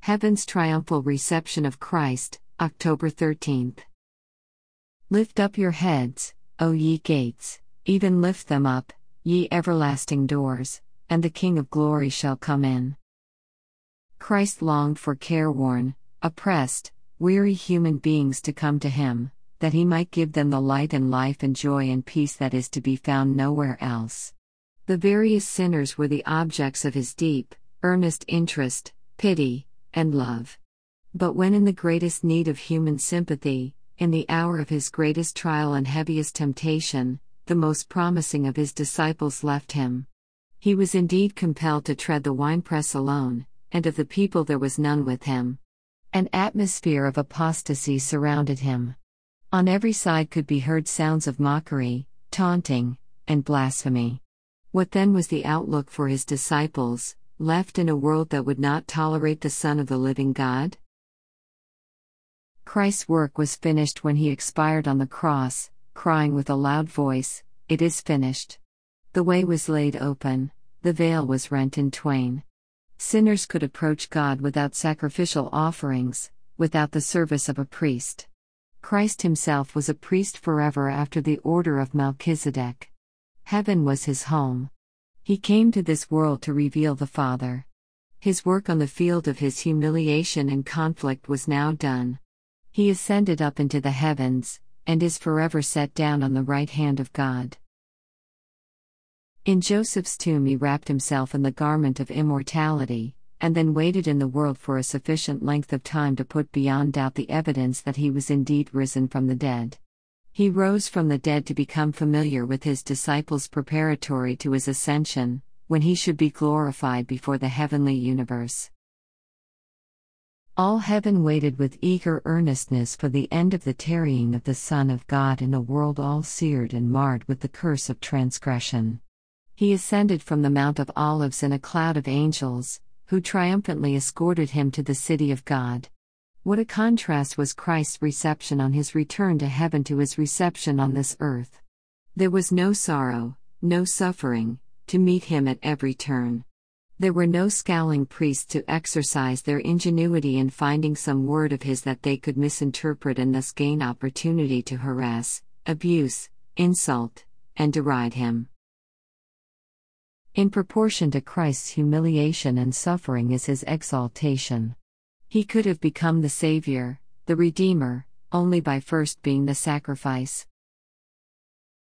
Heaven's triumphal reception of Christ, October 13th. Lift up your heads, O ye gates, even lift them up, ye everlasting doors, and the King of glory shall come in. Christ longed for careworn, oppressed, weary human beings to come to him, that he might give them the light and life and joy and peace that is to be found nowhere else. The various sinners were the objects of his deep, earnest interest, pity, and love. But when in the greatest need of human sympathy, in the hour of his greatest trial and heaviest temptation, the most promising of his disciples left him. He was indeed compelled to tread the winepress alone, and of the people there was none with him. An atmosphere of apostasy surrounded him. On every side could be heard sounds of mockery, taunting, and blasphemy. What then was the outlook for his disciples, left in a world that would not tolerate the Son of the living God? Christ's work was finished when he expired on the cross, crying with a loud voice, "It is finished." The way was laid open, the veil was rent in twain. Sinners could approach God without sacrificial offerings, without the service of a priest. Christ himself was a priest forever after the order of Melchizedek. Heaven was his home. He came to this world to reveal the Father. His work on the field of his humiliation and conflict was now done. He ascended up into the heavens, and is forever set down on the right hand of God. In Joseph's tomb he wrapped himself in the garment of immortality, and then waited in the world for a sufficient length of time to put beyond doubt the evidence that he was indeed risen from the dead. He rose from the dead to become familiar with his disciples preparatory to his ascension, when he should be glorified before the heavenly universe. All heaven waited with eager earnestness for the end of the tarrying of the Son of God in a world all seared and marred with the curse of transgression. He ascended from the Mount of Olives in a cloud of angels, who triumphantly escorted him to the city of God. What a contrast was Christ's reception on his return to heaven to his reception on this earth. There was no sorrow, no suffering, to meet him at every turn. There were no scowling priests to exercise their ingenuity in finding some word of his that they could misinterpret and thus gain opportunity to harass, abuse, insult, and deride him. In proportion to Christ's humiliation and suffering is his exaltation. He could have become the Savior, the Redeemer, only by first being the sacrifice.